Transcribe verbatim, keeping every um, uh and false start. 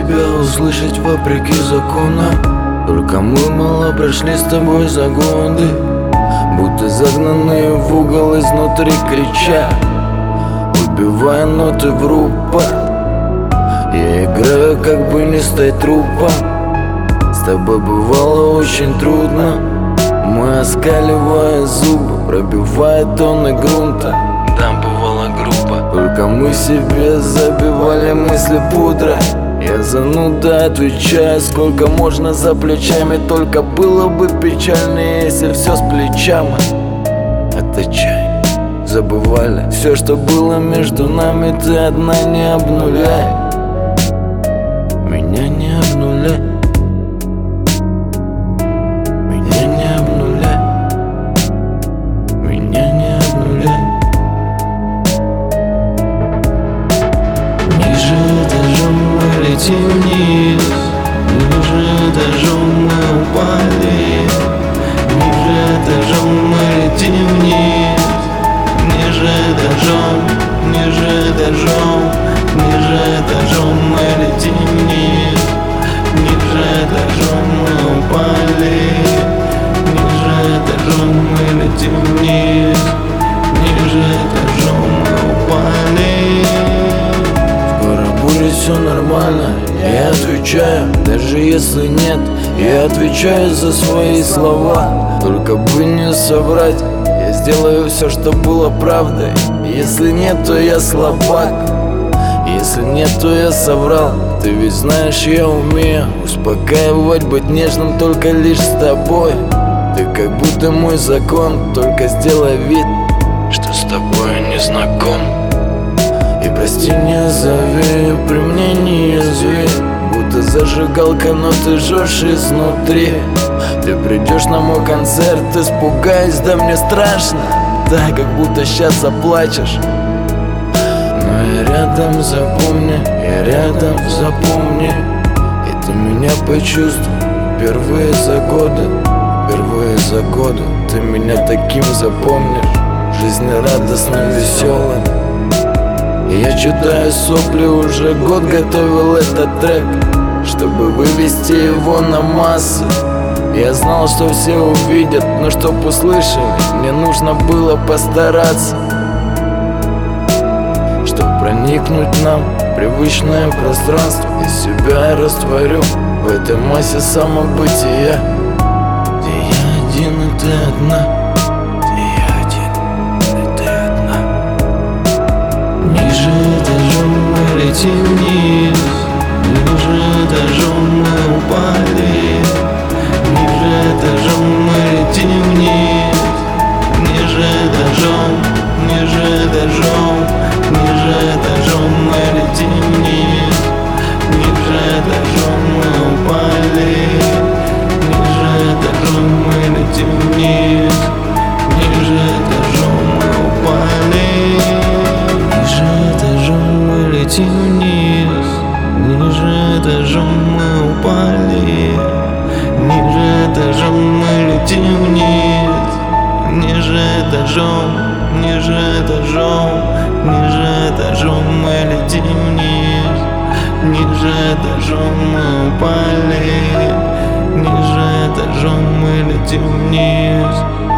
себя услышать вопреки законам. Только мы мало прошли с тобой за годы, будто загнанные в угол изнутри крича, выбивая ноты в рупор. Я играю, как бы не стать трупом. С тобой бывало очень трудно. Мы, оскаливая зубы, пробивая тонны грунта. Там бывала группа, только мы себе забивали мысли пудрой. Я зануда, отвечаю, сколько можно за плечами. Только было бы печальнее, если все с плечами. Отвечай, забывали все, что было между нами. Ты одна, не обнуляй меня, не обнуляй. Меня не обнуляй. Меня не обнуляй. Ниже этажом мы летим вниз, ниже этажом мы упали. Ниже этажом мы летим вниз, ниже этажом, ниже этажом, ниже этажом мы летим вниз. Ниже этажом мы упали. Ниже этажом мы летим вниз. Ниже этажом мы упали. Скоро будет все нормально, я отвечаю. Даже если нет, я отвечаю за свои слова. Только бы не соврать, я сделаю все, что было правдой. Если нет, то я слабак. Если нет, то я соврал. Ты ведь знаешь, я умею успокаивать, быть нежным только лишь с тобой. Ты как будто мой закон, только сделай вид, что с тобой не знаком. И прости, не зови, при мне не язви, будто зажигалка, но ты жжешь изнутри. Ты придешь на мой концерт, испугаюсь, да мне страшно, да, как будто сейчас заплачешь. Но я рядом, запомни, я рядом, запомни. И ты меня почувствуй впервые за годы, впервые за годы. Ты меня таким запомнишь, жизнерадостным, веселым. И я читаю сопли, уже год готовил этот трек, чтобы вывести его на массы. Я знал, что все увидят, но чтоб услышали, мне нужно было постараться, чтоб проникнуть нам в привычное пространство. И себя растворю в этой массе самобытия, где я один и ты одна, где я один и ты одна. Ниже этажом мы летим вниз, ниже этажом мы упали. Ниже этажом мы летим вниз, ниже этажом, ниже этажом, ниже этажом мы летим вниз. Ниже этажом мы упали. Ниже этажом мы летим вниз. Ниже этажом мы упали. Ниже этажом мы летим вниз. Ниже этажом мы упали. Ниже этажом мы летим вниз. Ниже этажом, ниже этажом, ниже этажом мы летим вниз. Ниже этажом мы упали. Ниже этажом мы летим вниз.